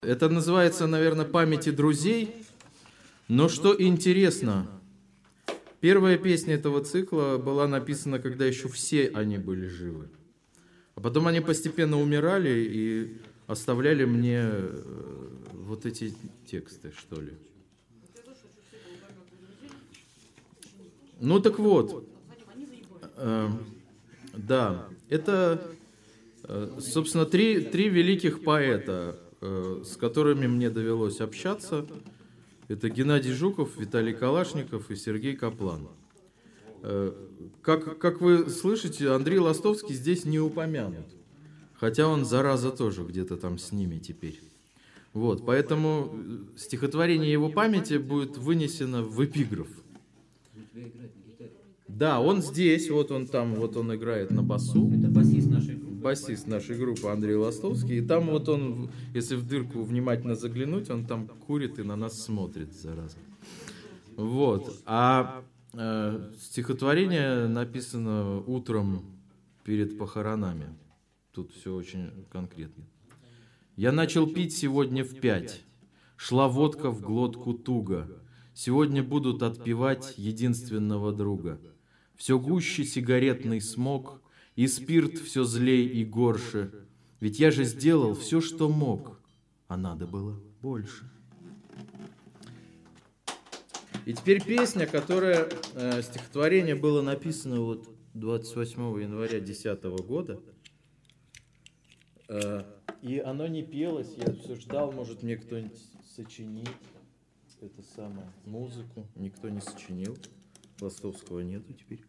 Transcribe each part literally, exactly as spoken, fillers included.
Это называется, наверное, «Памяти друзей». Но что интересно, первая песня этого цикла была написана, когда еще все они были живы. А потом они постепенно умирали и оставляли мне вот эти тексты, что ли. Ну так вот, э, да, это, э, собственно, три, три великих поэта, э, с которыми мне довелось общаться. Это Геннадий Жуков, Виталий Калашников и Сергей Каплан. Э, как, как вы слышите, Андрей Ластовский здесь не упомянут, хотя он, зараза, тоже где-то там с ними теперь. Вот, поэтому стихотворение его памяти будет вынесено в эпиграф. Да, он здесь, вот он там, вот он играет на басу. Это басист нашей группы. Басист нашей группы Андрей Ластовский. И там вот он, если в дырку внимательно заглянуть, он там курит и на нас смотрит, зараза. Вот. А э, стихотворение написано утром перед похоронами. Тут все очень конкретно. Я начал пить сегодня в пять. Шла водка в глотку туго. Сегодня будут отпевать единственного друга. Все гуще сигаретный смог, и спирт все злей и горше. Ведь я же сделал все, что мог, а надо было больше. И теперь песня, которая, э, стихотворение было написано вот двадцать восьмого января две тысячи десятого года. Э, и оно не пелось, я все ждал, может мне кто-нибудь сочинит это самое, музыку. Никто не сочинил. Ластовского нету теперь.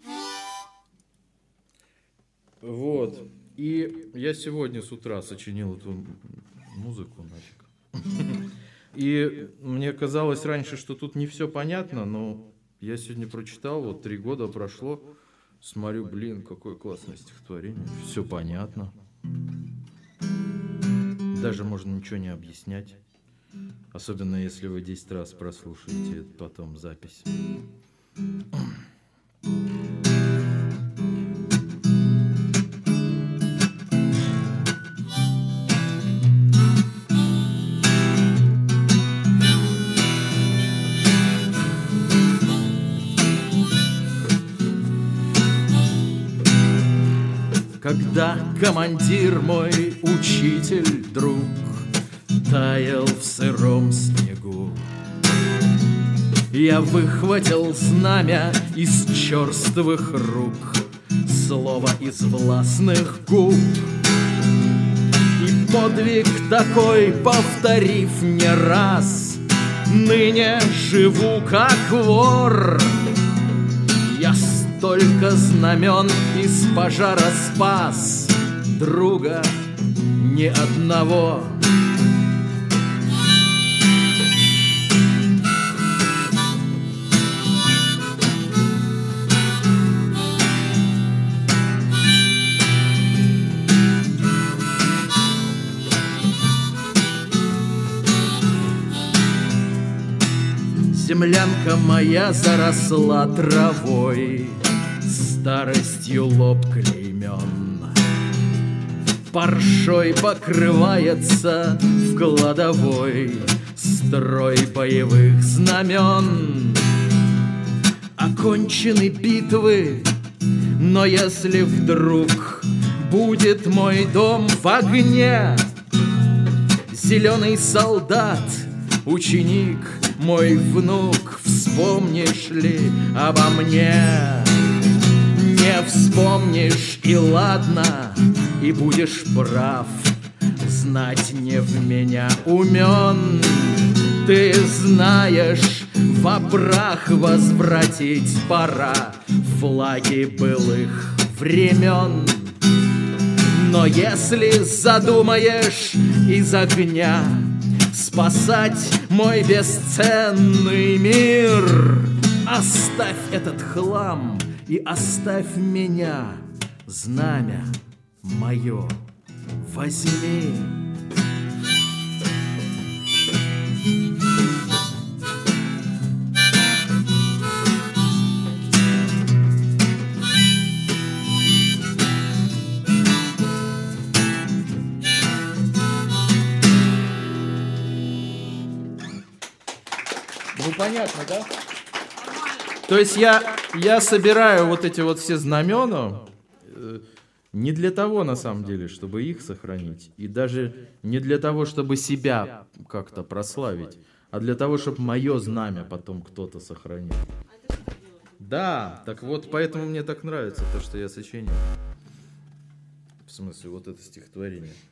Вот. И я сегодня с утра сочинил эту музыку нафиг. И мне казалось раньше, что тут не все понятно, но я сегодня прочитал, вот три года прошло, смотрю, блин, какое классное стихотворение. Все понятно. Даже можно ничего не объяснять. Особенно, если вы десять раз прослушаете потом запись. Когда командир мой, учитель, друг, таял в сыром снегу, я выхватил знамя из черствых рук, слово из властных губ. И подвиг такой, повторив не раз, ныне живу как вор. Я столько знамен из пожара спас, друга ни одного. Землянка моя заросла травой, старостью лоб клеймен, паршой покрывается в кладовой строй боевых знамен. Окончены битвы, но если вдруг будет мой дом в огне, зеленый солдат, ученик, мой внук, вспомнишь ли обо мне? Не вспомнишь, и ладно, и будешь прав. Знать не в меня умен. Ты знаешь, во прах возвратить пора флаги былых времен. Но если задумаешь из огня спасать мой бесценный мир, оставь этот хлам и оставь меня, знамя мое возьми. Ну, понятно, да? То есть я, я собираю вот эти вот все знамена э, не для того, на самом деле, чтобы их сохранить, и даже не для того, чтобы себя как-то прославить, а для того, чтобы мое знамя потом кто-то сохранил. Да, так вот, поэтому мне так нравится то, что я сочинил. В смысле, вот это стихотворение.